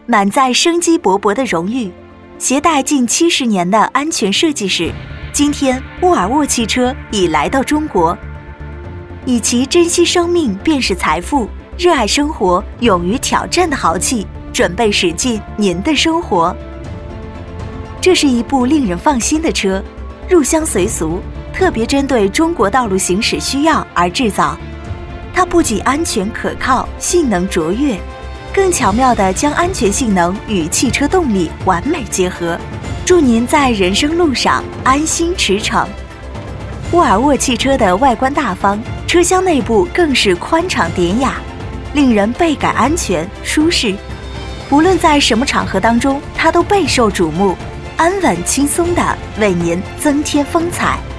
满载生机勃勃的荣誉，携带近70年的安全设计史，今天沃尔沃汽车已来到中国。以其珍惜生命便是财富，热爱生活，勇于挑战的豪气，准备驶进您的生活。这是一部令人放心的车，入乡随俗，特别针对中国道路行驶需要而制造。它不仅安全可靠，性能卓越，更巧妙地将安全性能与汽车动力完美结合，祝您在人生路上安心驰骋。沃尔沃汽车的外观大方，车厢内部更是宽敞典雅，令人倍感安全舒适。无论在什么场合当中，它都备受瞩目，安稳轻松地为您增添风采。